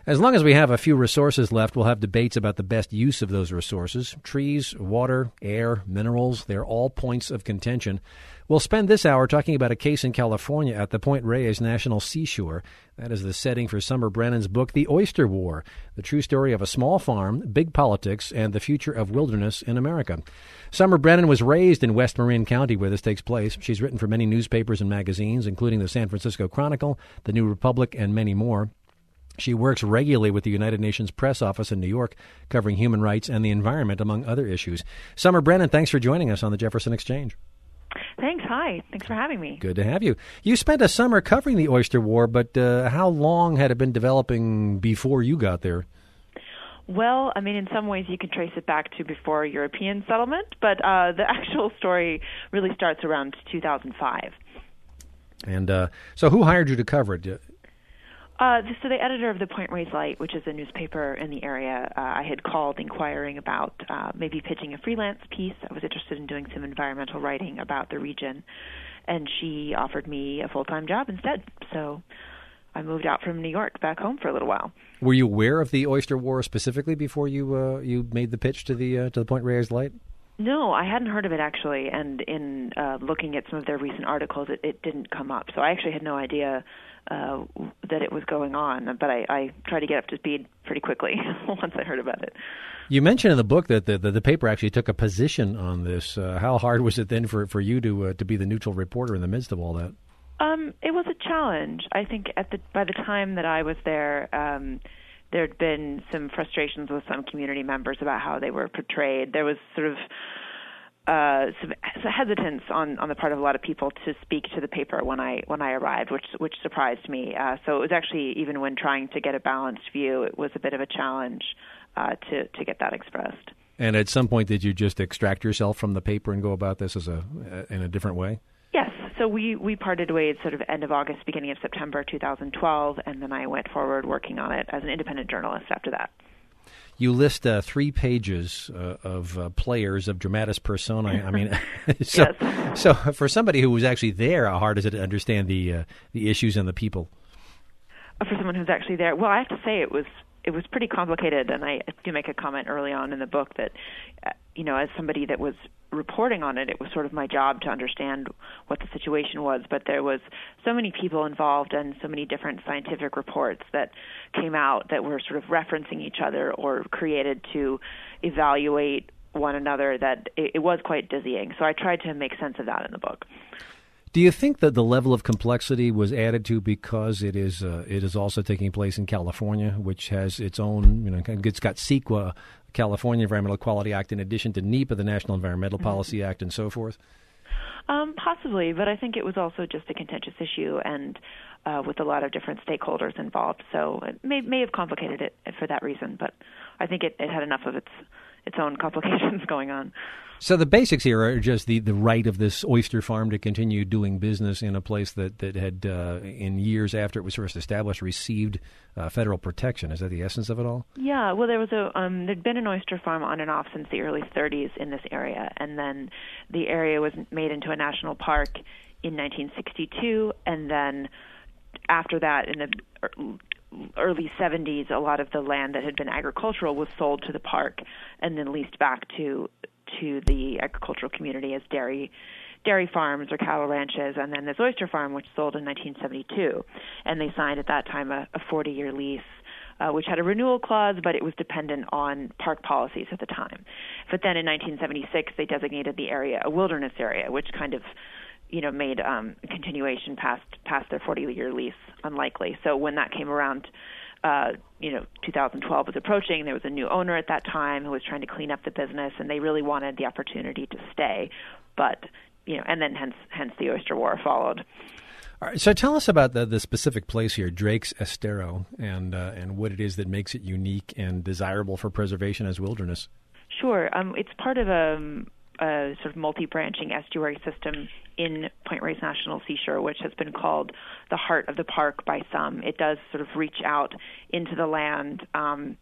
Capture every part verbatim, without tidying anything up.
As long as we have a few resources left, we'll have debates about the best use of those resources. Trees, water, air, minerals, they're all points of contention. We'll spend this hour talking about a case in California at the Point Reyes National Seashore. That is the setting for Summer Brennan's book, The Oyster War, the true story of a small farm, big politics, and the future of wilderness in America. Summer Brennan was raised in West Marin County, where this takes place. She's written for many newspapers and magazines, including the San Francisco Chronicle, the New Republic, and many more. She works regularly with the United Nations Press Office in New York, covering human rights and the environment, among other issues. Summer Brennan, thanks for joining us on the Jefferson Exchange. Thanks. Hi. Thanks for having me. Good to have you. You spent a summer covering the Oyster War, but uh, how long had it been developing before you got there? Well, I mean, in some ways you can trace it back to before European settlement, but uh, the actual story really starts around two thousand five. And uh, so who hired you to cover it? Uh, so the editor of the Point Reyes Light, which is a newspaper in the area, uh, I had called inquiring about uh, maybe pitching a freelance piece. I was interested in doing some environmental writing about the region, and she offered me a full-time job instead. So I moved out from New York back home for a little while. Were you aware of the Oyster War specifically before you uh, you made the pitch to the uh, to the Point Reyes Light? No, I hadn't heard of it actually, and in uh, looking at some of their recent articles, it, it didn't come up. So I actually had no idea uh, that it was going on, but I, I tried to get up to speed pretty quickly once I heard about it. You mentioned in the book that the, the, the paper actually took a position on this. Uh, how hard was it then for, for you to uh, to be the neutral reporter in the midst of all that? Um, it was a challenge. I think at the by the time that I was there, um, there had been some frustrations with some community members about how they were portrayed. There was sort of uh, some hesitance on, on the part of a lot of people to speak to the paper when I when I arrived, which which surprised me. Uh, so it was actually, even when trying to get a balanced view, it was a bit of a challenge uh, to to get that expressed. And at some point, did you just extract yourself from the paper and go about this as a in a different way? Yes. So we, we parted ways sort of end of August, beginning of September two thousand twelve, and then I went forward working on it as an independent journalist after that. You list uh, three pages uh, of uh, players of dramatis personae. I mean, so yes. so for somebody who was actually there, how hard is it to understand the uh, the issues and the people? For someone who's actually there, well, I have to say it was it was pretty complicated, and I do make a comment early on in the book that, uh, you know, as somebody that was reporting on it, it was sort of my job to understand what the situation was, but there was so many people involved and so many different scientific reports that came out that were sort of referencing each other or created to evaluate one another that it, it was quite dizzying. So I tried to make sense of that in the book. Do you think that the level of complexity was added to because it is uh, it is also taking place in California, which has its own, you know, it's got CEQA, California Environmental Quality Act, in addition to NEPA, the National Environmental mm-hmm. Policy Act, and so forth? Um, possibly, but I think it was also just a contentious issue and uh, with a lot of different stakeholders involved. So it may may have complicated it for that reason, but I think it, it had enough of its its own complications going on. So the basics here are just the, the right of this oyster farm to continue doing business in a place that, that had, uh, in years after it was first established, received uh, federal protection. Is that the essence of it all? Yeah, well, there was a um, there'd been an oyster farm on and off since the early thirties in this area, and then the area was made into a national park in nineteen sixty-two, and then after that, in the early seventies, a lot of the land that had been agricultural was sold to the park and then leased back to to the agricultural community as dairy dairy farms or cattle ranches, and then this oyster farm, which sold in nineteen seventy-two. And they signed at that time a forty-year lease, uh, which had a renewal clause, but it was dependent on park policies at the time. But then in nineteen seventy-six, they designated the area a wilderness area, which kind of you know, made um, continuation past past their forty-year lease unlikely. So when that came around, uh, you know, two thousand twelve was approaching. There was a new owner at that time who was trying to clean up the business, and they really wanted the opportunity to stay. But you know, and then hence hence the Oyster War followed. All right, so tell us about the, the specific place here, Drake's Estero, and uh, and what it is that makes it unique and desirable for preservation as wilderness. Sure, um, it's part of a, a sort of multi-branching estuary system in Point Reyes National Seashore, which has been called the heart of the park by some. It does sort of reach out into the land um,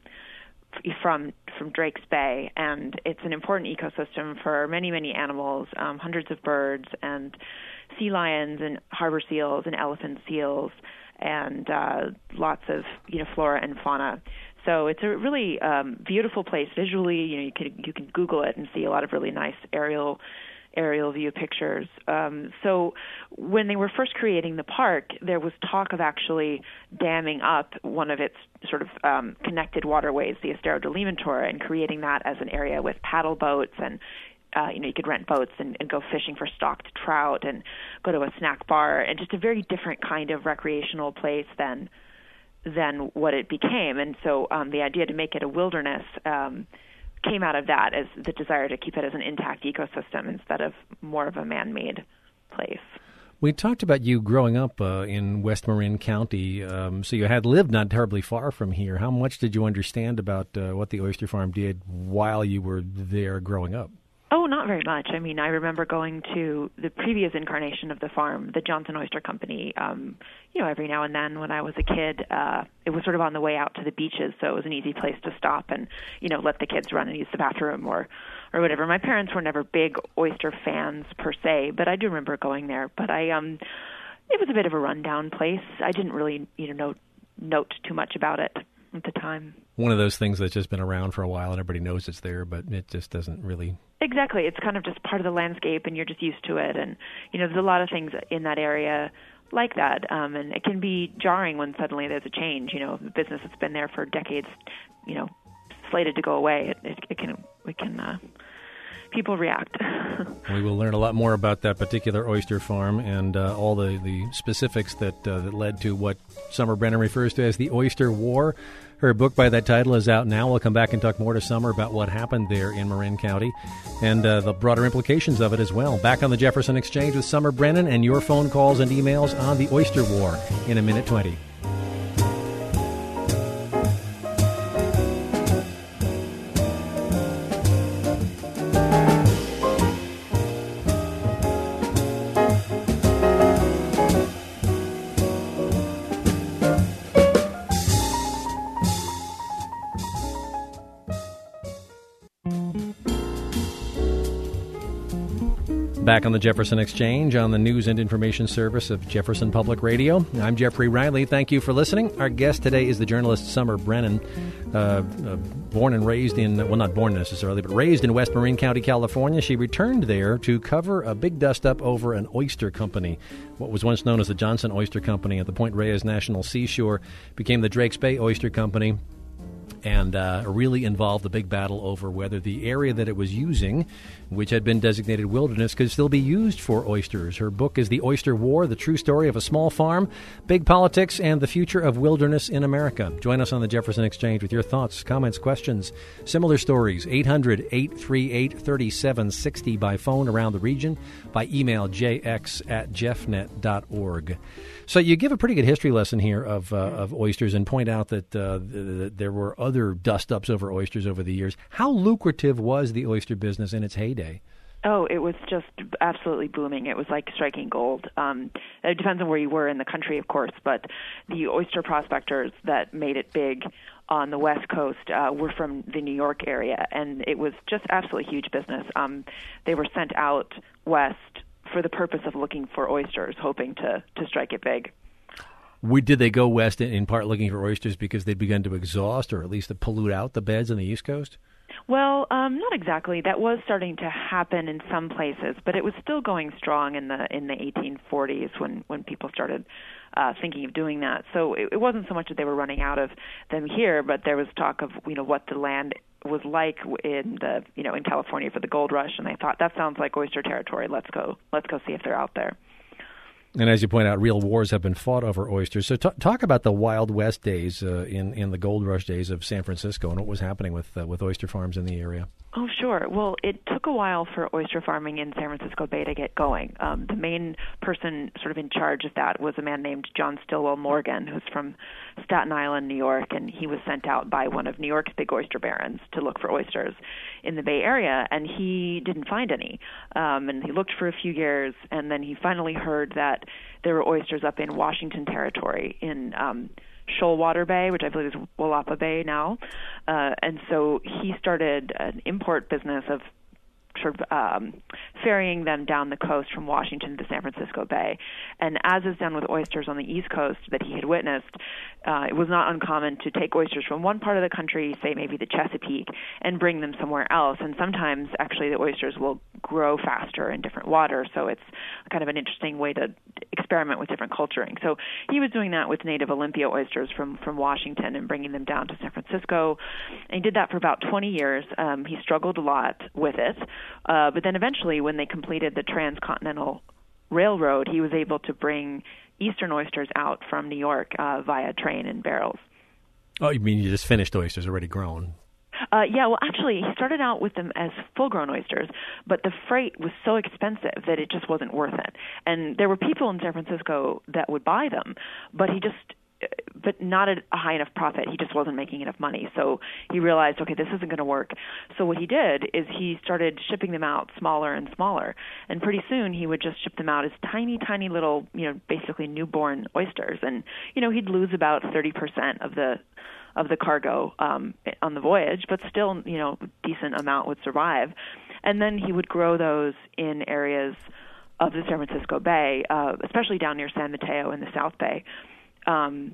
from from Drake's Bay, and it's an important ecosystem for many, many animals, um, hundreds of birds, and sea lions, and harbor seals, and elephant seals. and uh, lots of you know flora and fauna. So it's a really um, beautiful place visually. You know, you can you can Google it and see a lot of really nice aerial aerial view pictures. Um, so when they were first creating the park, there was talk of actually damming up one of its sort of um, connected waterways, the Estero de Limantour, and creating that as an area with paddle boats and Uh, you know, you could rent boats and, and go fishing for stocked trout and go to a snack bar, and just a very different kind of recreational place than than what it became. And so um, the idea to make it a wilderness um, came out of that, as the desire to keep it as an intact ecosystem instead of more of a man-made place. We talked about you growing up uh, in West Marin County, um, so you had lived not terribly far from here. How much did you understand about uh, what the oyster farm did while you were there growing up? Oh, not very much. I mean, I remember going to the previous incarnation of the farm, the Johnson Oyster Company, um, you know, every now and then when I was a kid. Uh, it was sort of on the way out to the beaches, so it was an easy place to stop and, you know, let the kids run and use the bathroom or, or whatever. My parents were never big oyster fans per se, but I do remember going there. But I, um, it was a bit of a rundown place. I didn't really, you know, note, note too much about it at the time. One of those things that's just been around for a while and everybody knows it's there, but it just doesn't really... Exactly. It's kind of just part of the landscape and you're just used to it. And, you know, there's a lot of things in that area like that. Um, and it can be jarring when suddenly there's a change. You know, the business that's been there for decades, you know, slated to go away. It, it, it can, we can, uh, people react. We will learn a lot more about that particular oyster farm and uh, all the, the specifics that, uh, that led to what Summer Brennan refers to as the Oyster War. Her book by that title is out now. We'll come back and talk more to Summer about what happened there in Marin County and uh, the broader implications of it as well. Back on the Jefferson Exchange with Summer Brennan and your phone calls and emails on the Oyster War in a minute twenty. Back on the Jefferson Exchange on the news and information service of Jefferson Public Radio. I'm Jeffrey Riley. Thank you for listening. Our guest today is the journalist Summer Brennan, uh, uh, born and raised in, well, not born necessarily, but raised in West Marin County, California. She returned there to cover a big dust-up over an oyster company. What was once known as the Johnson Oyster Company at the Point Reyes National Seashore became the Drakes Bay Oyster Company, and uh, really involved a big battle over whether the area that it was using, which had been designated wilderness, could still be used for oysters. Her book is The Oyster War, the true story of a small farm, big politics, and the future of wilderness in America. Join us on the Jefferson Exchange with your thoughts, comments, questions, similar stories. eight hundred, eight three eight, three seven six zero by phone around the region, by email jx at jeffnet dot org. So you give a pretty good history lesson here of uh, of oysters and point out that uh, th- th- there were other dust-ups over oysters over the years. How lucrative was the oyster business in its heyday? Oh, it was just absolutely booming. It was like striking gold. Um, it depends on where you were in the country, of course, but the oyster prospectors that made it big on the West Coast uh, were from the New York area, and it was just absolutely huge business. Um, they were sent out west for the purpose of looking for oysters, hoping to, to strike it big. We, did they go west in, in part looking for oysters because they'd begun to exhaust or at least to pollute out the beds on the East Coast? Well, um, not exactly. That was starting to happen in some places, but it was still going strong in the in the eighteen forties when, when people started uh, thinking of doing that. So it, it wasn't so much that they were running out of them here, but there was talk of you know what the land was like in the you know in California for the gold rush, and they thought that sounds like oyster territory. Let's go. Let's go see if they're out there. And as you point out, real wars have been fought over oysters. So t- talk about the Wild West days uh, in in the gold rush days of San Francisco and what was happening with uh, with oyster farms in the area. Oh, sure. Well, it took a while for oyster farming in San Francisco Bay to get going. Um, the main person sort of in charge of that was a man named John Stillwell Morgan, who's from Staten Island, New York, and he was sent out by one of New York's big oyster barons to look for oysters in the Bay Area, and he didn't find any. Um, and he looked for a few years, and then he finally heard that there were oysters up in Washington Territory in um, Shoalwater Bay, which I believe is Willapa Bay now. Uh, and so he started an import business of sort of um, ferrying them down the coast from Washington to San Francisco Bay. And as is done with oysters on the East Coast that he had witnessed, uh, it was not uncommon to take oysters from one part of the country, say maybe the Chesapeake, and bring them somewhere else. And sometimes, actually, the oysters will grow faster in different water, so it's kind of an interesting way to experiment with different culturing. So he was doing that with native Olympia oysters from, from Washington and bringing them down to San Francisco. And he did that for about twenty years. Um, he struggled a lot with it, uh, but then eventually when they completed the Transcontinental Railroad, he was able to bring eastern oysters out from New York uh, via train and barrels. Oh, you mean you just finished oysters already grown? Uh, yeah, well, actually, he started out with them as full-grown oysters, but the freight was so expensive that it just wasn't worth it. And there were people in San Francisco that would buy them, but he just, but not at a high enough profit. He just wasn't making enough money. So he realized, okay, this isn't going to work. So what he did is he started shipping them out smaller and smaller. And pretty soon he would just ship them out as tiny, tiny little, you know, basically newborn oysters. And, you know, he'd lose about thirty percent of the of the cargo um, on the voyage, but still, you know, decent amount would survive. And then he would grow those in areas of the San Francisco Bay, uh, especially down near San Mateo in the South Bay, um,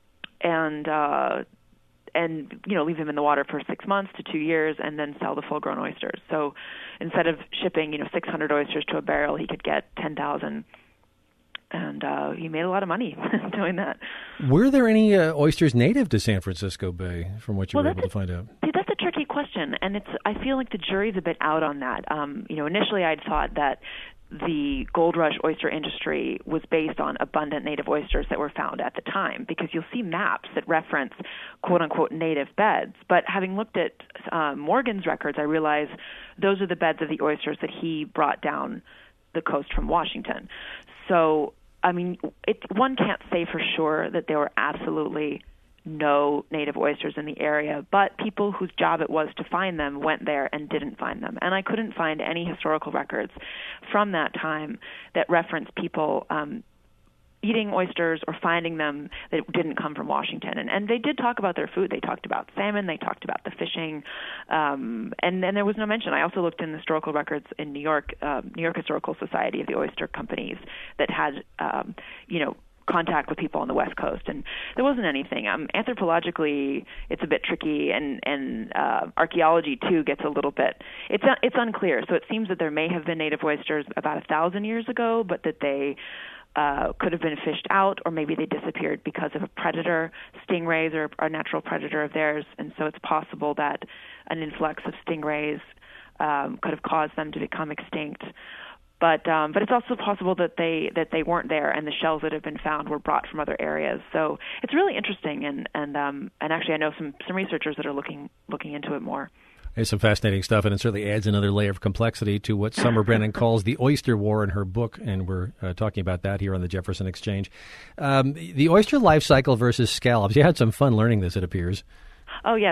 and uh, and you know leave them in the water for six months to two years, and then sell the full-grown oysters. So instead of shipping, you know, six hundred oysters to a barrel, he could get ten thousand. And uh, he made a lot of money doing that. Were there any uh, oysters native to San Francisco Bay, from what you well, were able a, to find out? See, that's a tricky question, and it's. I feel like the jury's a bit out on that. Um, you know, initially I'd thought that the gold rush oyster industry was based on abundant native oysters that were found at the time, because you'll see maps that reference quote-unquote native beds. But having looked at uh, Morgan's records, I realized those are the beds of the oysters that he brought down the coast from Washington. So, I mean, it, one can't say for sure that there were absolutely no native oysters in the area, but people whose job it was to find them went there and didn't find them. And I couldn't find any historical records from that time that reference people um, eating oysters or finding them that didn't come from Washington. And, and they did talk about their food. They talked about salmon. They talked about the fishing. Um, and, and there was no mention. I also looked in the historical records in New York, uh, New York Historical Society of the Oyster Companies that had, um, you know, contact with people on the West Coast, and there wasn't anything. Um, anthropologically, it's a bit tricky, and and uh, archaeology too gets a little bit. It's uh, it's unclear. So it seems that there may have been native oysters about a thousand years ago, but that they uh, could have been fished out, or maybe they disappeared because of a predator. Stingrays are a natural predator of theirs, and so it's possible that an influx of stingrays um, could have caused them to become extinct. But um, but it's also possible that they that they weren't there, and the shells that have been found were brought from other areas. So it's really interesting, and and um, and actually I know some, some researchers that are looking looking into it more. It's some fascinating stuff, and it certainly adds another layer of complexity to what Summer Brennan calls the oyster war in her book, and we're uh, talking about that here on the Jefferson Exchange. Um, the oyster life cycle versus scallops. You had some fun learning this, it appears. Oh, yes.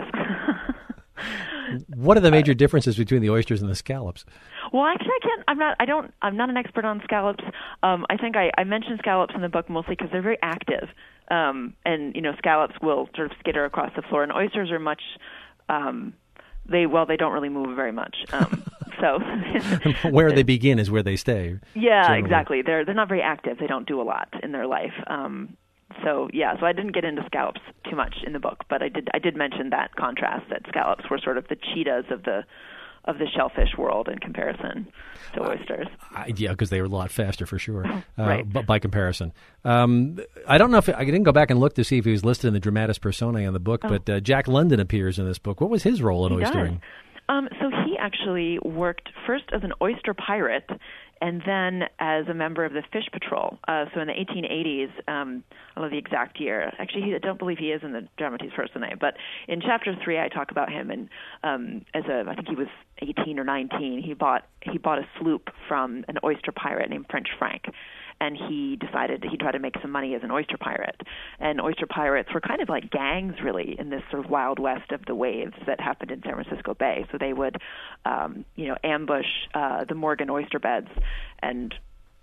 What are the major differences between the oysters and the scallops? Well, actually, I can't. I'm not. I don't. I'm not an expert on scallops. Um, I think I, I mentioned scallops in the book mostly because they're very active, um, and you know, scallops will sort of skitter across the floor, and oysters are much. Um, they well, they don't really move very much. Um, so where they begin is where they stay. Yeah, generally. Exactly. They're they're not very active. They don't do a lot in their life. Um, So yeah, so I didn't get into scallops too much in the book, but I did I did mention that contrast, that scallops were sort of the cheetahs of the of the shellfish world in comparison to oysters. Uh, yeah, because they were a lot faster for sure, uh, right. But by comparison, um, I don't know if I didn't go back and look to see if he was listed in the Dramatis Personae in the book, oh. but uh, Jack London appears in this book. What was his role in he oystering? Does. Um, so he actually worked first as an oyster pirate, and then as a member of the Fish Patrol. Uh, so in the eighteen eighties, um, I don't know the exact year. Actually, he, I don't believe he is in the Dramatis Personae. But in chapter three, I talk about him, and um, as a, I think he was eighteen or nineteen. He bought he bought a sloop from an oyster pirate named French Frank. And he decided he'd try to make some money as an oyster pirate. And oyster pirates were kind of like gangs, really, in this sort of wild west of the waves that happened in San Francisco Bay. So they would, um, you know, ambush uh, the Morgan oyster beds and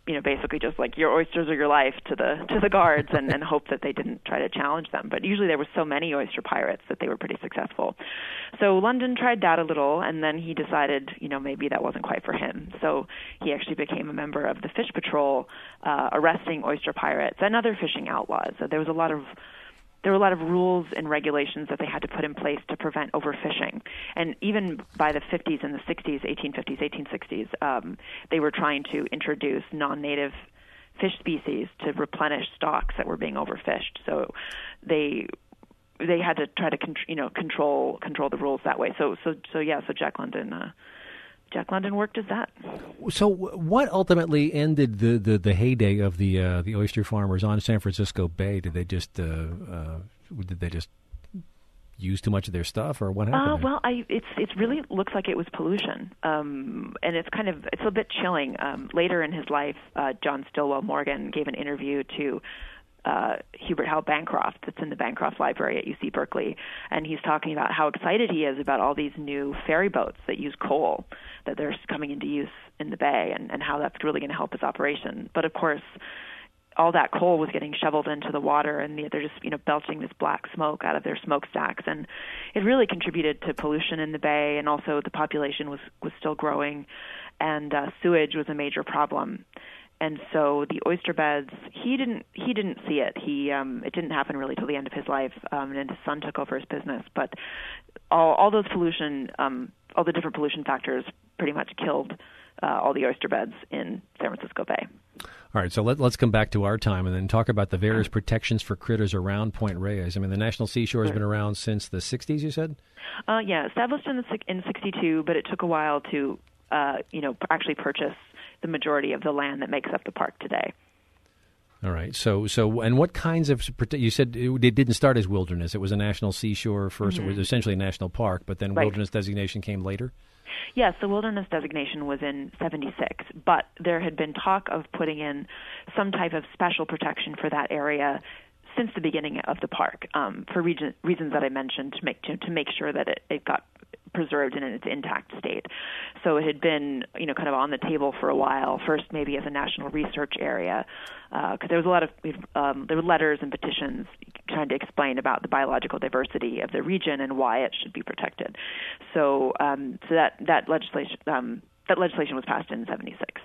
you know, basically just like your oysters are your life to the to the guards and, and hope that they didn't try to challenge them. But usually there were so many oyster pirates that they were pretty successful. So London tried that a little, and then he decided, you know, maybe that wasn't quite for him. So he actually became a member of the Fish Patrol, uh, arresting oyster pirates and other fishing outlaws. So there was a lot of There were a lot of rules and regulations that they had to put in place to prevent overfishing. And even by the fifties and the sixties, eighteen fifties, eighteen sixties, um, they were trying to introduce non-native fish species to replenish stocks that were being overfished. So they they had to try to you know control control the rules that way. So so so yeah. So Jack London. Uh, Jack London worked as that. So, what ultimately ended the, the, the heyday of the uh, the oyster farmers on San Francisco Bay? Did they just uh, uh, did they just use too much of their stuff, or what happened? Uh, well, I, it's it really looks like it was pollution, um, and it's kind of it's a bit chilling. Um, later in his life, uh, John Stillwell Morgan gave an interview to Uh, Hubert Howe Bancroft, that's in the Bancroft Library at U C Berkeley, and he's talking about how excited he is about all these new ferry boats that use coal, that they're coming into use in the bay, and, and how that's really going to help his operation. But of course, all that coal was getting shoveled into the water, and they're just you know belching this black smoke out of their smokestacks, and it really contributed to pollution in the bay, and also the population was was still growing, and uh, sewage was a major problem. And so the oyster beds, he didn't he didn't see it. He um, it didn't happen really till the end of his life, um, and his son took over his business. But all all those pollution, um, all the different pollution factors, pretty much killed uh, all the oyster beds in San Francisco Bay. All right, so let, let's come back to our time and then talk about the various protections for critters around Point Reyes. I mean, the National Seashore has been around since the sixties, you said? Uh, yeah, established in the in sixty-two, but it took a while to uh, you know actually purchase the majority of the land that makes up the park today. All right. So, so, and what kinds of, you said it didn't start as wilderness. It was a national seashore first. Mm-hmm. It was essentially a national park, but then right. wilderness designation came later? Yes, the wilderness designation was in seventy-six, but there had been talk of putting in some type of special protection for that area since the beginning of the park, um, for region, reasons that I mentioned, to make to, to make sure that it, it got preserved in its intact state. So it had been, you know, kind of on the table for a while, first maybe as a national research area, because uh, there was a lot of, um, there were letters and petitions trying to explain about the biological diversity of the region and why it should be protected. So um, so that, that legislation um, that legislation was passed in seventy-six.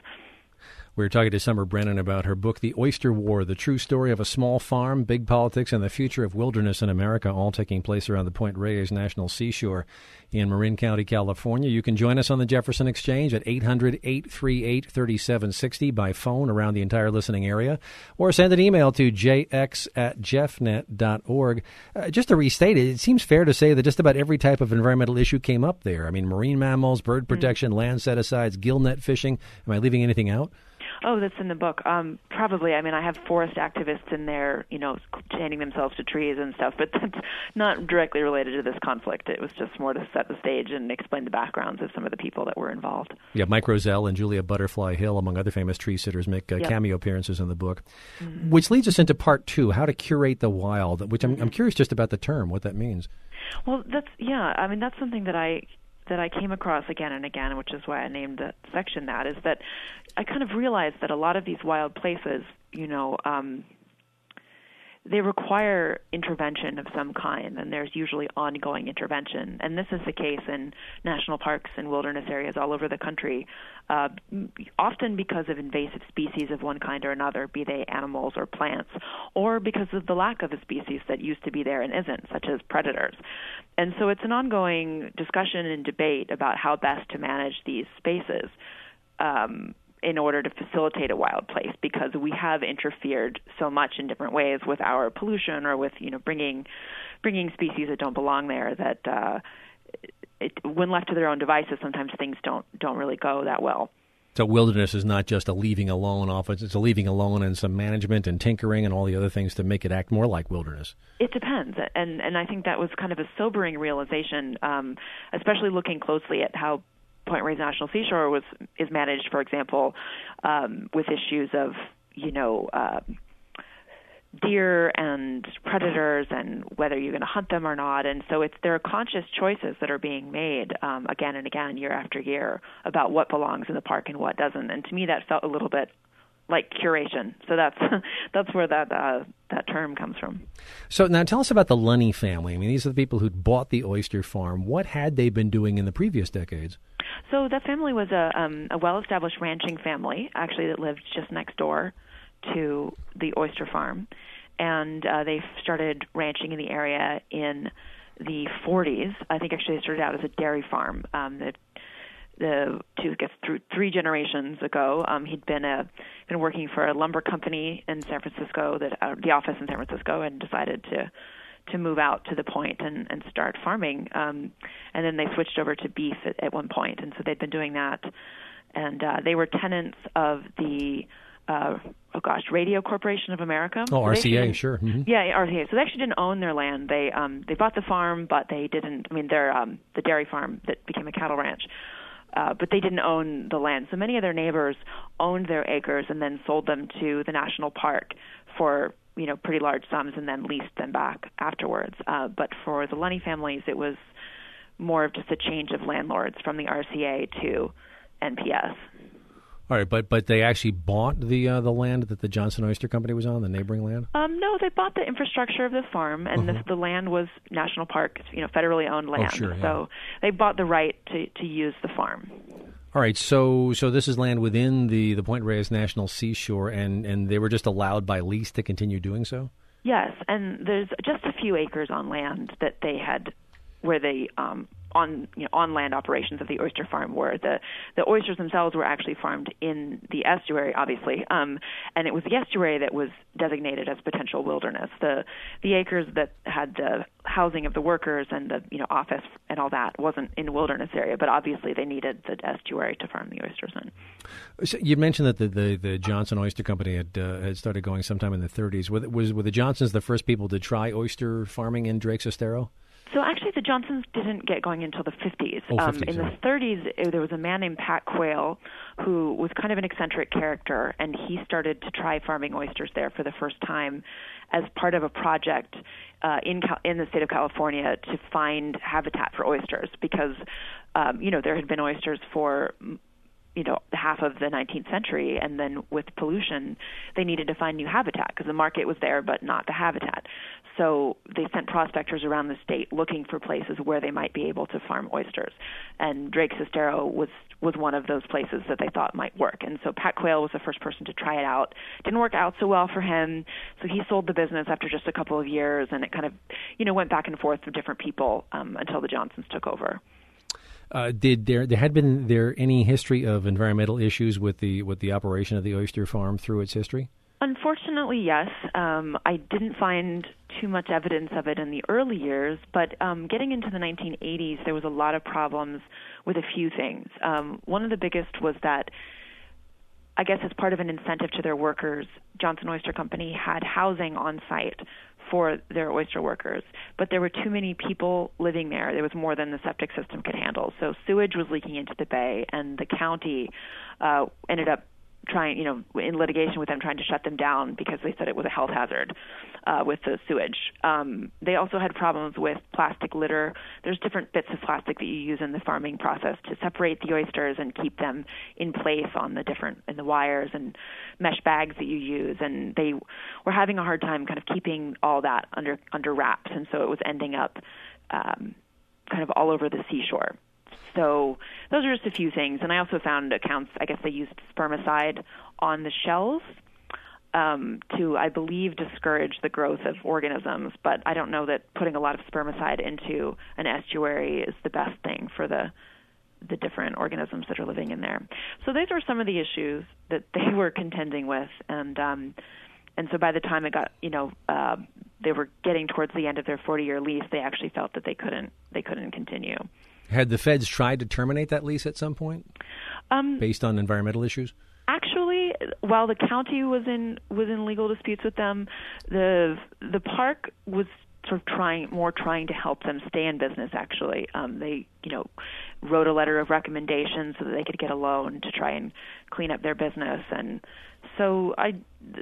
We were talking to Summer Brennan about her book, The Oyster War, the true story of a small farm, big politics, and the future of wilderness in America, all taking place around the Point Reyes National Seashore in Marin County, California. You can join us on the Jefferson Exchange at eight hundred, eight three eight, three seven six zero by phone around the entire listening area, or send an email to j x at jeffnet dot org. Uh, just to restate it, it seems fair to say that just about every type of environmental issue came up there. I mean, marine mammals, bird protection, mm-hmm. land set-asides, gill net fishing. Am I leaving anything out? Oh, that's in the book. Um, probably. I mean, I have forest activists in there, you know, chaining themselves to trees and stuff, but that's not directly related to this conflict. It was just more to set the stage and explain the backgrounds of some of the people that were involved. Yeah, Mike Roselle and Julia Butterfly Hill, among other famous tree sitters, make uh, yep. cameo appearances in the book, mm-hmm. which leads us into part two, how to curate the wild, which I'm, mm-hmm. I'm curious just about the term, what that means. Well, that's, yeah, I mean, that's something that I... that I came across again and again, which is why I named the section that, is that I kind of realized that a lot of these wild places, you know, um, they require intervention of some kind, and there's usually ongoing intervention. And this is the case in national parks and wilderness areas all over the country, uh, often because of invasive species of one kind or another, be they animals or plants, or because of the lack of a species that used to be there and isn't, such as predators. And so it's an ongoing discussion and debate about how best to manage these spaces um, in order to facilitate a wild place, because we have interfered so much in different ways with our pollution or with, you know, bringing bringing species that don't belong there, that uh, it, when left to their own devices, sometimes things don't don't really go that well. So wilderness is not just a leaving alone office, it's a leaving alone and some management and tinkering and all the other things to make it act more like wilderness. It depends, and and I think that was kind of a sobering realization, um, especially looking closely at how Point Reyes National Seashore was is managed, for example, um, with issues of, you know, uh, deer and predators and whether you're going to hunt them or not. And so it's there are conscious choices that are being made um, again and again, year after year, about what belongs in the park and what doesn't. And to me, that felt a little bit like curation. So that's that's where that uh, that term comes from. So now tell us about the Lunny family. I mean, these are the people who bought the oyster farm. What had they been doing in the previous decades? So that family was a, um, a well-established ranching family, actually, that lived just next door to the oyster farm. And uh, they started ranching in the area in the forties. I think actually they started out as a dairy farm. Um, the, the two, I guess, through three generations ago, um, he'd been a been working for a lumber company in San Francisco, that uh, the office in San Francisco, and decided to to move out to the point and, and start farming. Um, and then they switched over to beef at, at one point, and so they'd been doing that. And uh, they were tenants of the uh, oh gosh, Radio Corporation of America. Oh, so R C A, sure. Mm-hmm. Yeah, R C A. So they actually didn't own their land. They um, they bought the farm, but they didn't. I mean, they're um, the dairy farm that became a cattle ranch. Uh, but they didn't own the land. So many of their neighbors owned their acres and then sold them to the national park for, you know, pretty large sums and then leased them back afterwards. Uh, but for the Lunny families, it was more of just a change of landlords from the R C A to N P S. All right, but but they actually bought the uh, the land that the Johnson Oyster Company was on, the neighboring land? Um, no, they bought the infrastructure of the farm, and uh-huh. the, the land was national park, you know, federally owned land. Oh, sure, yeah. So they bought the right to, to use the farm. All right, so so this is land within the, the Point Reyes National Seashore, and, and they were just allowed by lease to continue doing so? Yes, and there's just a few acres on land that they had, where they um, on you know on land operations of the oyster farm were. The the oysters themselves were actually farmed in the estuary, obviously, um, and it was the estuary that was designated as potential wilderness. The the acres that had the housing of the workers and the you know office and all that wasn't in the wilderness area, but obviously they needed the estuary to farm the oysters in. So you mentioned that the, the, the Johnson Oyster Company had uh, had started going sometime in the thirties. Were, was, were the Johnsons the first people to try oyster farming in Drake's Estero? So actually, the Johnsons didn't get going until the fifties. Oh, um, fifties in the thirties, there was a man named Pat Quayle who was kind of an eccentric character, and he started to try farming oysters there for the first time as part of a project uh, in Cal- in the state of California to find habitat for oysters, because um, you know there had been oysters for you know, half of the nineteenth century, and then with pollution, they needed to find new habitat because the market was there, but not the habitat. So they sent prospectors around the state looking for places where they might be able to farm oysters, and Drake's Estero was was one of those places that they thought might work. And so Pat Quayle was the first person to try it out. Didn't work out so well for him, so he sold the business after just a couple of years, and it kind of, you know, went back and forth with different people um, until the Johnsons took over. Uh, did there there had been there any history of environmental issues with the with the operation of the oyster farm through its history? Unfortunately, yes. Um, I didn't find too much evidence of it in the early years, but um, getting into the nineteen eighties, there was a lot of problems with a few things. Um, one of the biggest was that, I guess as part of an incentive to their workers, Johnson Oyster Company had housing on site for their oyster workers, but there were too many people living there. There was more than the septic system could handle. So sewage was leaking into the bay, and the county uh, ended up trying, you know, in litigation with them, trying to shut them down because they said it was a health hazard uh, with the sewage. Um, they also had problems with plastic litter. There's different bits of plastic that you use in the farming process to separate the oysters and keep them in place on the different, in the wires and mesh bags that you use. And they were having a hard time kind of keeping all that under, under wraps. And so it was ending up um, kind of all over the seashore. So those are just a few things. And I also found accounts, I guess they used spermicide on the shells um, to, I believe, discourage the growth of organisms. But I don't know that putting a lot of spermicide into an estuary is the best thing for the the different organisms that are living in there. So those are some of the issues that they were contending with. And um, and so by the time it got, you know, uh, they were getting towards the end of their forty-year lease, they actually felt that they couldn't they couldn't continue. Had the feds tried to terminate that lease at some point, um, based on environmental issues? Actually, while the county was in was in legal disputes with them, the the park was sort of trying more trying to help them stay in business. Actually, um, they you know wrote a letter of recommendation so that they could get a loan to try and clean up their business. And so I,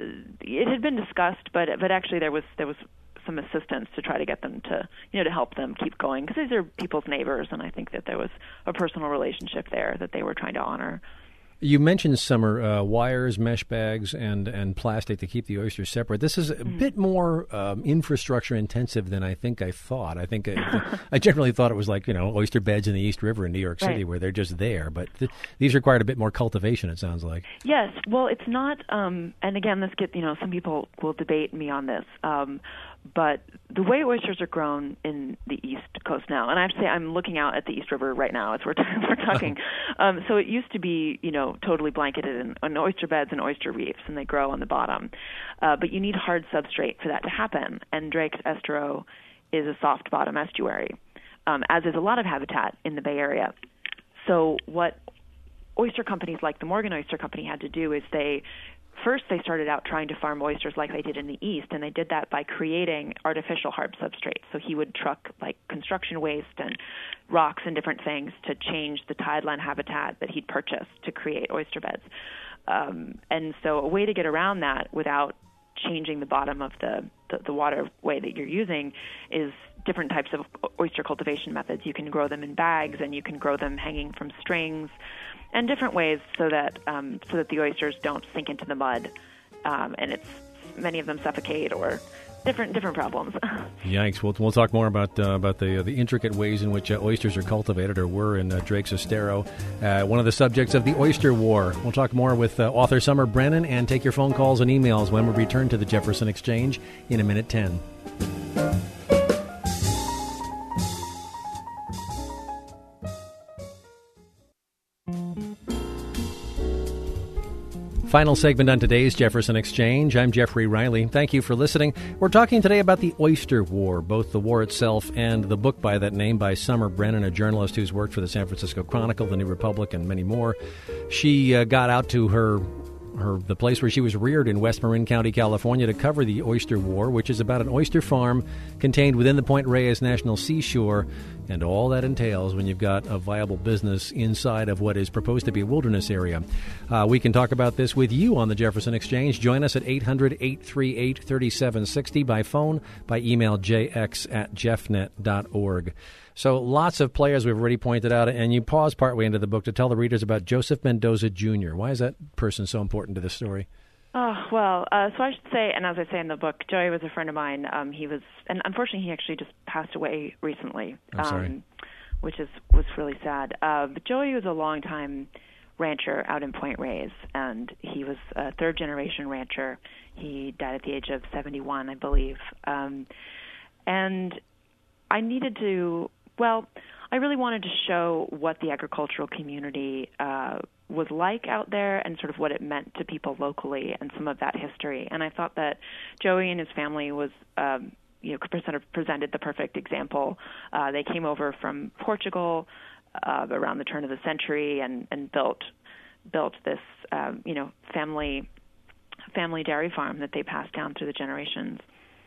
it had been discussed, but but actually there was there was. some assistance to try to get them to, you know, to help them keep going, because these are people's neighbors, and I think that there was a personal relationship there that they were trying to honor. You mentioned, Summer, uh, wires, mesh bags, and, and plastic to keep the oysters separate. This is a mm. bit more um, infrastructure intensive than I think I thought. I think I, I generally thought it was like, you know, oyster beds in the East River in New York City right. where they're just there. But th- these required a bit more cultivation, it sounds like. Yes. Well, it's not, um, and again, this get, you know, some people will debate me on this. Um, But the way oysters are grown in the East Coast now, and I have to say I'm looking out at the East River right now as we're, t- we're talking. um, so it used to be, you know, totally blanketed in, in oyster beds and oyster reefs, and they grow on the bottom. Uh, but you need hard substrate for that to happen, and Drake's Estero is a soft bottom estuary, um, as is a lot of habitat in the Bay Area. So what oyster companies like the Morgan Oyster Company had to do is they First, they started out trying to farm oysters like they did in the East, and they did that by creating artificial hard substrate. So he would truck like construction waste and rocks and different things to change the tideland habitat that he'd purchased to create oyster beds. Um, and so a way to get around that without changing the bottom of the, the, the waterway that you're using is different types of oyster cultivation methods. You can grow them in bags, and you can grow them hanging from strings, and different ways so that um, so that the oysters don't sink into the mud, um, and it's many of them suffocate or different different problems. Yikes! We'll we'll talk more about uh, about the uh, the intricate ways in which uh, oysters are cultivated or were in uh, Drake's Estero, uh, one of the subjects of the Oyster War. We'll talk more with uh, author Summer Brennan and take your phone calls and emails when we return to the Jefferson Exchange in a minute ten. Final segment on today's Jefferson Exchange. I'm Jeffrey Riley. Thank you for listening. We're talking today about the Oyster War, both the war itself and the book by that name by Summer Brennan, a journalist who's worked for the San Francisco Chronicle, the New Republic, and many more. She uh, got out to her her the place where she was reared in West Marin County, California, to cover the Oyster War, which is about an oyster farm contained within the Point Reyes National Seashore, and all that entails when you've got a viable business inside of what is proposed to be a wilderness area. Uh, we can talk about this with you on the Jefferson Exchange. Join us at eight hundred, eight three eight, three seven six zero by phone, by email, jx at jeffnet dot org. So lots of players we've already pointed out, and you pause partway into the book to tell the readers about Joseph Mendoza Junior Why is that person so important to this story? Oh, well, uh, so I should say, and as I say in the book, Joey was a friend of mine. Um, he was, and unfortunately he actually just passed away recently, I'm sorry. Um, which is was really sad. Uh, but Joey was a longtime rancher out in Point Reyes, and he was a third-generation rancher. He died at the age of seventy-one, I believe. Um, and I needed to... Well, I really wanted to show what the agricultural community uh, was like out there and sort of what it meant to people locally and some of that history. And I thought that Joey and his family was, um, you know, presented, presented the perfect example. Uh, they came over from Portugal uh, around the turn of the century and, and built built this, um, you know, family family dairy farm that they passed down through the generations.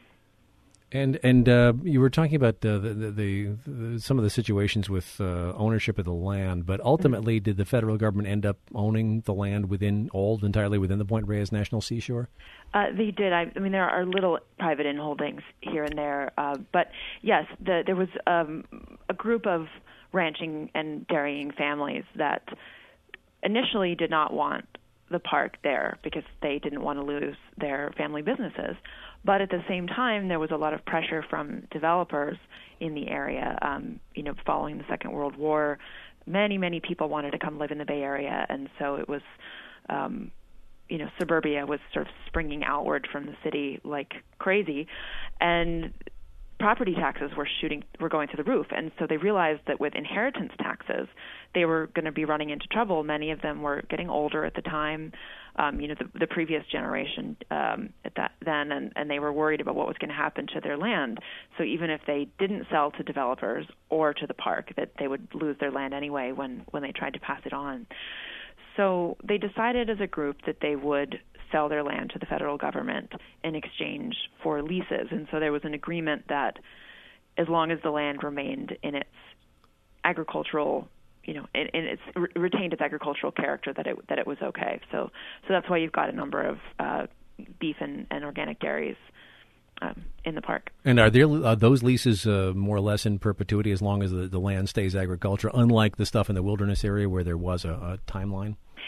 And and uh, you were talking about uh, the, the, the, the some of the situations with uh, ownership of the land, but ultimately, mm-hmm. did the federal government end up owning the land within all entirely within the Point Reyes National Seashore? Uh, they did. I, I mean, there are little private inholdings here and there, uh, but yes, the, there was um, a group of ranching and dairying families that initially did not want the park there because they didn't want to lose their family businesses. But at the same time, there was a lot of pressure from developers in the area. Um, you know, following the Second World War, many, many people wanted to come live in the Bay Area, and so it was, um, you know, suburbia was sort of springing outward from the city like crazy, and property taxes were shooting, were going through the roof, and so they realized that with inheritance taxes, they were going to be running into trouble. Many of them were getting older at the time. Um, you know, the, the previous generation um, at that then, and, and they were worried about what was going to happen to their land. So even if they didn't sell to developers or to the park, that they would lose their land anyway when, when they tried to pass it on. So they decided as a group that they would sell their land to the federal government in exchange for leases. And so there was an agreement that as long as the land remained in its agricultural you know, and, and it's re- retained its agricultural character, that it that it was okay. So, so that's why you've got a number of uh, beef and, and organic dairies um, in the park. And are there are those leases uh, more or less in perpetuity as long as the, the land stays agriculture, unlike the stuff in the wilderness area where there was a, a timeline?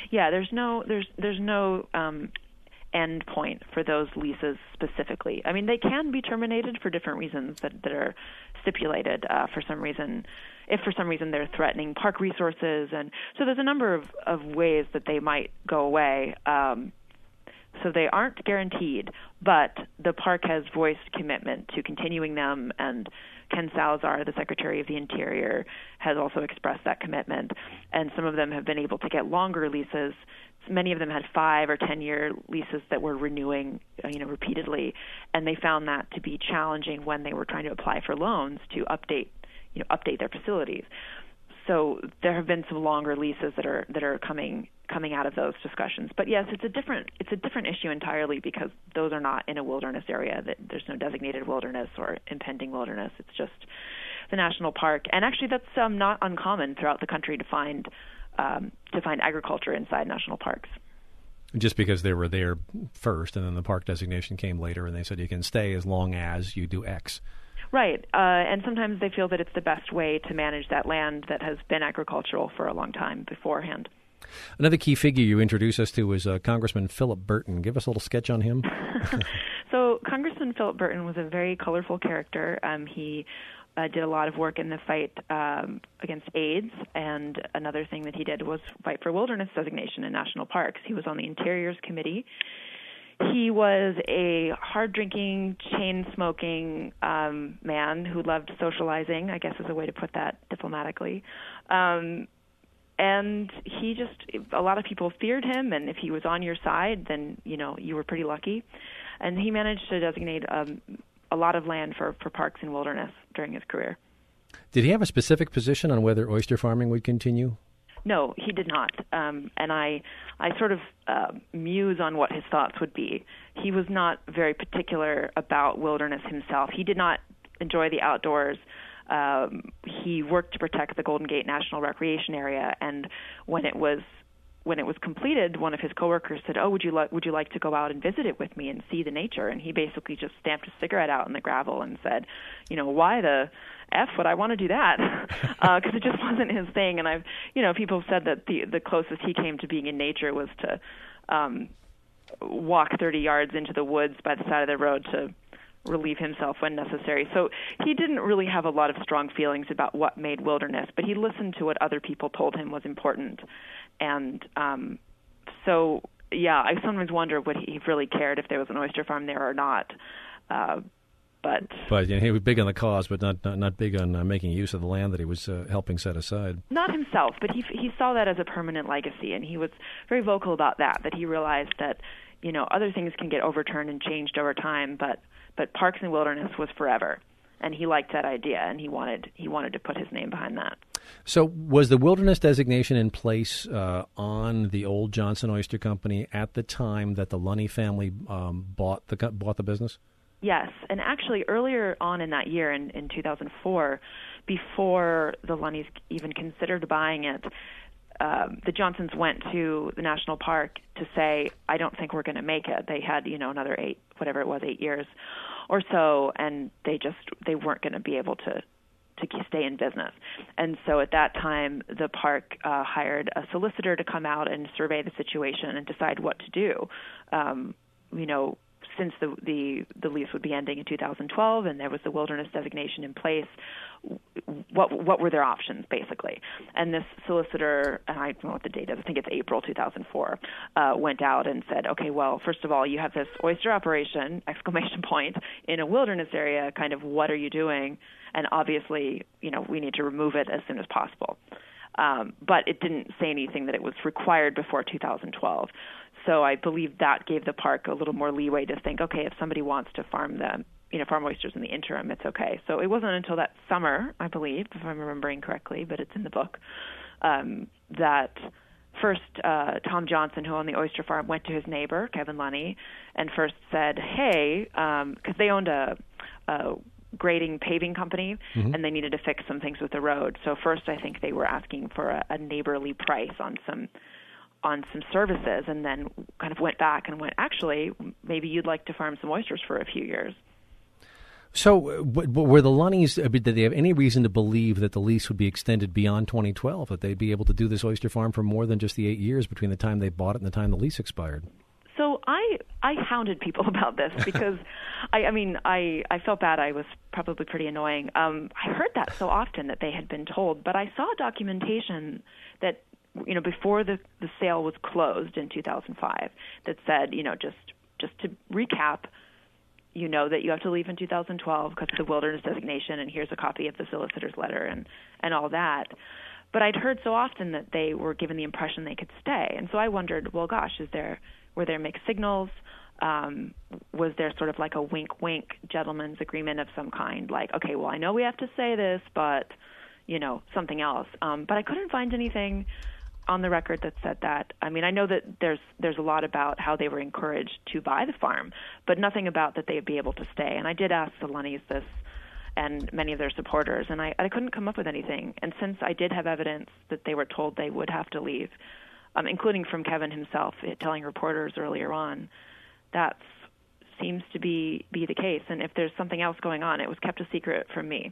Yeah, there's no there's there's no um, end point for those leases specifically. I mean, they can be terminated for different reasons that, that are stipulated. Uh, for some reason, if for some reason they're threatening park resources, and so there's a number of, of ways that they might go away. Um, so they aren't guaranteed, but the park has voiced commitment to continuing them, and Ken Salazar, the Secretary of the Interior, has also expressed that commitment. And some of them have been able to get longer leases. Many of them had five or ten-year leases that were renewing, you know, repeatedly, and they found that to be challenging when they were trying to apply for loans to update, you know, update their facilities. So there have been some longer leases that are that are coming coming out of those discussions. But yes, it's a different it's a different issue entirely, because those are not in a wilderness area. That there's no designated wilderness or impending wilderness. It's just the national park, and actually that's um, not uncommon throughout the country to find um, to find agriculture inside national parks. Just because they were there first, and then the park designation came later, and they said you can stay as long as you do X. Right, uh, and sometimes they feel that it's the best way to manage that land that has been agricultural for a long time beforehand. Another key figure you introduced us to was uh, Congressman Philip Burton. Give us a little sketch on him. So Congressman Philip Burton was a very colorful character. Um, he uh, did a lot of work in the fight um, against AIDS, and another thing that he did was fight for wilderness designation in national parks. He was on the Interiors Committee. He was a hard-drinking, chain-smoking um, man who loved socializing, I guess is a way to put that diplomatically. Um, and he just, a lot of people feared him, and if he was on your side, then, you know, you were pretty lucky. And he managed to designate um, a lot of land for, for parks and wilderness during his career. Did he have a specific position on whether oyster farming would continue? No, he did not. Um, and I, I sort of uh, muse on what his thoughts would be. He was not very particular about wilderness himself. He did not enjoy the outdoors. Um, he worked to protect the Golden Gate National Recreation Area, and when it was when it was completed, one of his coworkers said, "Oh, would you like would you like to go out and visit it with me and see the nature?" And he basically just stamped a cigarette out in the gravel and said, "You know, why the F would I want to do that?" Because uh, it just wasn't his thing. And I've, you know, people said that the the closest he came to being in nature was to um, walk thirty yards into the woods by the side of the road to relieve himself when necessary. So he didn't really have a lot of strong feelings about what made wilderness, but he listened to what other people told him was important. And um, so, yeah, I sometimes wonder what he really cared, if there was an oyster farm there or not. Uh, but but you know, he was big on the cause, but not not, not big on uh, making use of the land that he was uh, helping set aside. Not himself, but he he saw that as a permanent legacy, and he was very vocal about that, that he realized that, you know, other things can get overturned and changed over time, but but parks and wilderness was forever. And he liked that idea, and he wanted he wanted to put his name behind that. So was the wilderness designation in place uh, on the old Johnson Oyster Company at the time that the Lunny family um, bought the bought the business? Yes, and actually earlier on in that year, in, in two thousand four, before the Lunnies even considered buying it, um, the Johnsons went to the national park to say, "I don't think we're going to make it." They had, you know, another eight, whatever it was, eight years or so, and they just they weren't going to be able to to stay in business. And so at that time, the park uh, hired a solicitor to come out and survey the situation and decide what to do. Um, you know, since the, the the lease would be ending in two thousand twelve and there was the wilderness designation in place, what what were their options, basically? And this solicitor, and I don't know what the date is, I think it's April two thousand four, uh, went out and said, okay, well, first of all, you have this oyster operation, exclamation point, in a wilderness area, kind of what are you doing? And obviously, you know, we need to remove it as soon as possible. Um, but it didn't say anything that it was required before two thousand twelve. So I believe that gave the park a little more leeway to think, okay, if somebody wants to farm them, you know, farm oysters in the interim, it's okay. So it wasn't until that summer, I believe, if I'm remembering correctly, but it's in the book, um, that first uh, Tom Johnson, who owned the oyster farm, went to his neighbor, Kevin Lunny, and first said, hey, because um, they owned a, a grading paving company, mm-hmm. and they needed to fix some things with the road. So first I think they were asking for a, a neighborly price on some on some services, and then kind of went back and went, actually, maybe you'd like to farm some oysters for a few years. So, uh, w- w- were the Lunnies, uh, did they have any reason to believe that the lease would be extended beyond twenty twelve, that they'd be able to do this oyster farm for more than just the eight years between the time they bought it and the time the lease expired? So I I hounded people about this because, I, I mean, I, I felt bad. I was probably pretty annoying. Um, I heard that so often that they had been told, but I saw documentation that, you know, before the, the sale was closed in two thousand five that said, you know, just just to recap, you know that you have to leave in two thousand twelve because of the wilderness designation, and here's a copy of the solicitor's letter and, and all that. But I'd heard so often that they were given the impression they could stay. And so I wondered, well, gosh, is there were there mixed signals? Um, was there sort of like a wink-wink gentleman's agreement of some kind? Like, okay, well, I know we have to say this, but, you know, something else. Um, but I couldn't find anything on the record that said that. I mean, I know that there's there's a lot about how they were encouraged to buy the farm, but nothing about that they'd be able to stay. And I did ask the Lunnies this and many of their supporters, and I, I couldn't come up with anything. And since I did have evidence that they were told they would have to leave, um, including from Kevin himself telling reporters earlier on, that seems to be, be the case. And if there's something else going on, it was kept a secret from me.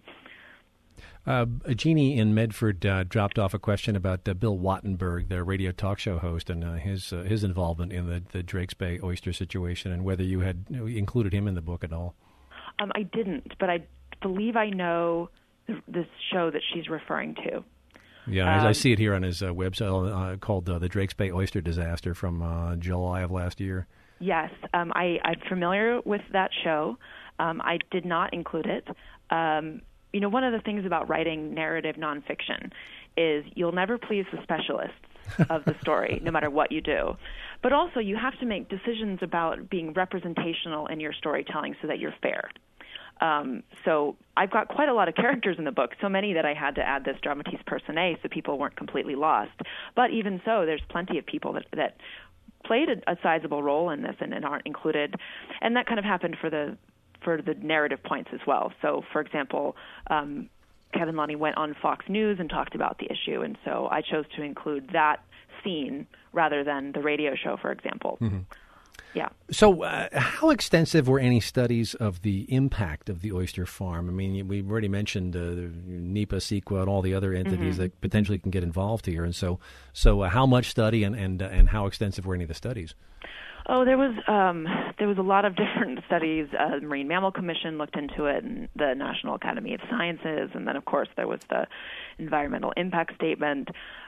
Uh, Jeannie in Medford uh, dropped off a question about uh, Bill Wattenberg, the radio talk show host, and uh, his uh, his involvement in the, the Drakes Bay oyster situation, and whether you had included him in the book at all. Um, I didn't, but I believe I know the, this show that she's referring to. Yeah, um, I, I see it here on his uh, website uh, called uh, The Drakes Bay Oyster Disaster from uh, July of last year. Yes, um, I, I'm familiar with that show. Um, I did not include it. Um, you know, one of the things about writing narrative nonfiction is you'll never please the specialists of the story, no matter what you do. But also you have to make decisions about being representational in your storytelling so that you're fair. Um, so I've got quite a lot of characters in the book, so many that I had to add this dramatis personae so people weren't completely lost. But even so, there's plenty of people that, that played a, a sizable role in this and, and aren't included. And that kind of happened for the for the narrative points as well. So, for example, um, Kevin Lunny went on Fox News and talked about the issue, and so I chose to include that scene rather than the radio show, for example. Mm-hmm. Yeah. So uh, how extensive were any studies of the impact of the oyster farm? I mean, we've already mentioned uh, NEPA, CEQA, and all the other entities mm-hmm. that potentially can get involved here. And so so uh, how much study and, and, uh, and how extensive were any of the studies? Oh, there was um, there was a lot of different studies. Uh, the Marine Mammal Commission looked into it, and the National Academy of Sciences, and then, of course, there was the Environmental Impact Statement.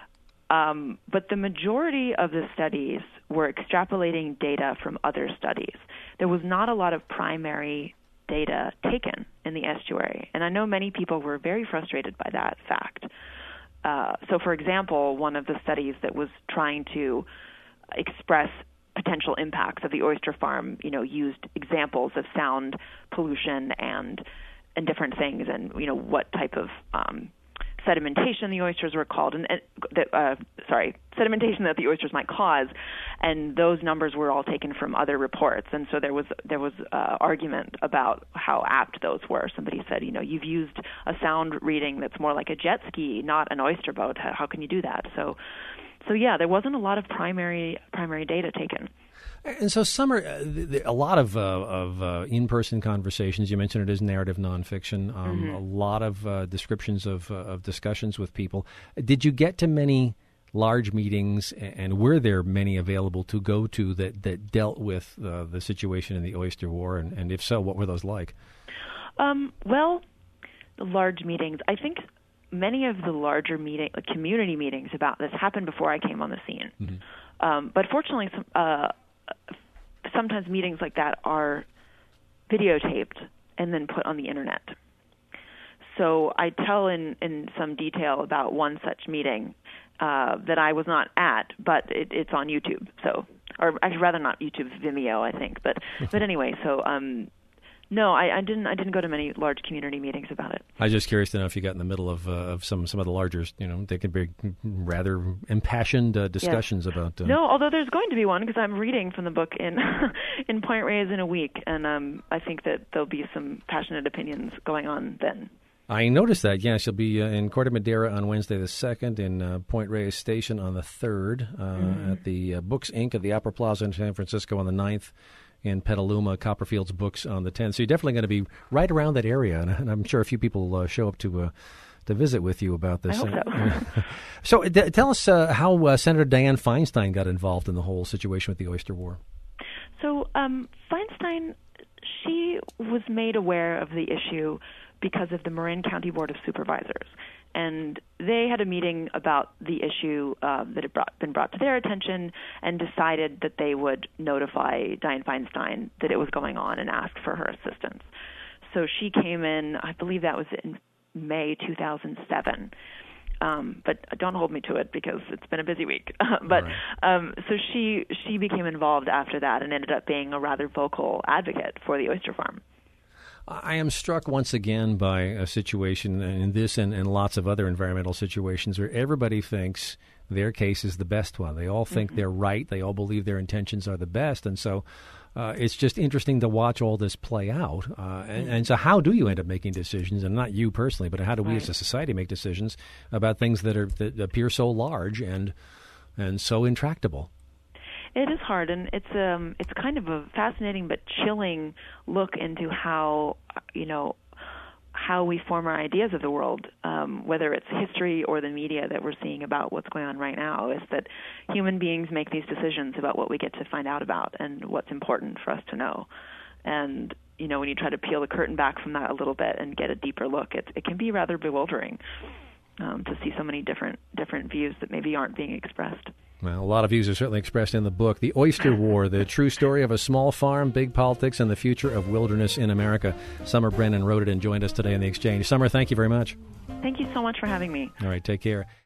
Um, but the majority of the studies were extrapolating data from other studies. There was not a lot of primary data taken in the estuary, and I know many people were very frustrated by that fact. Uh, so, for example, one of the studies that was trying to express potential impacts of the oyster farm, you know, used examples of sound pollution and and different things, and you know what type of um, sedimentation the oysters were called, and, and uh, sorry, sedimentation that the oysters might cause, and those numbers were all taken from other reports, and so there was there was uh, argument about how apt those were. Somebody said, you know, you've used a sound reading that's more like a jet ski, not an oyster boat. How, how can you do that? So. So yeah, there wasn't a lot of primary primary data taken. And so some are, uh, a lot of uh, of uh, in-person conversations. You mentioned it as narrative nonfiction. Um, mm-hmm. A lot of uh, descriptions of uh, of discussions with people. Did you get to many large meetings, and were there many available to go to that, that dealt with uh, the situation in the oyster war? And, and if so, what were those like? Um, well, the large meetings, I think. Many of the larger meeting, like community meetings about this happened before I came on the scene. Mm-hmm. Um, but fortunately, some, uh, sometimes meetings like that are videotaped and then put on the internet. So I tell in, in some detail about one such meeting uh, that I was not at, but it, it's on YouTube. So, or I'd rather not YouTube, Vimeo, I think. But but anyway, so. Um, No, I, I didn't. I didn't go to many large community meetings about it. I was just curious to know if you got in the middle of uh, of some some of the larger, you know, they could be rather impassioned uh, discussions yes. about. Uh, no, although there's going to be one because I'm reading from the book in in Point Reyes in a week, and um, I think that there'll be some passionate opinions going on then. I noticed that. Yes, you'll be uh, in Corte Madera on Wednesday the second, in uh, Point Reyes Station on the third, uh, mm-hmm. at the uh, Books Incorporated at the Opera Plaza in San Francisco on the ninth. in Petaluma, Copperfield's Books on the ten. So you're definitely going to be right around that area, and, and I'm sure a few people uh, show up to uh, to visit with you about this. I hope so. So d- tell us uh, how uh, Senator Dianne Feinstein got involved in the whole situation with the Oyster War. So um, Feinstein, she was made aware of the issue because of the Marin County Board of Supervisors. And they had a meeting about the issue uh, that had brought, been brought to their attention and decided that they would notify Dianne Feinstein that it was going on and ask for her assistance. So she came in, I believe that was in May two thousand seven. Um, but don't hold me to it because it's been a busy week. but right. um, so she she became involved after that and ended up being a rather vocal advocate for the oyster farm. I am struck once again by a situation in this and, and lots of other environmental situations where everybody thinks their case is the best one. They all think mm-hmm. they're right. They all believe their intentions are the best. And so uh, it's just interesting to watch all this play out. Uh, and, and so how do you end up making decisions, and not you personally, but how do we right. as a society make decisions about things that are that appear so large and and so intractable? It is hard, and it's um it's kind of a fascinating but chilling look into how you know how we form our ideas of the world, um, whether it's history or the media that we're seeing about what's going on right now. Is that human beings make these decisions about what we get to find out about and what's important for us to know. And you know, when you try to peel the curtain back from that a little bit and get a deeper look, it it can be rather bewildering um, to see so many different different views that maybe aren't being expressed. Well, a lot of views are certainly expressed in the book, The Oyster War, the true story of a small farm, big politics, and the future of wilderness in America. Summer Brennan wrote it and joined us today in The Exchange. Summer, thank you very much. Thank you so much for having me. All right, take care.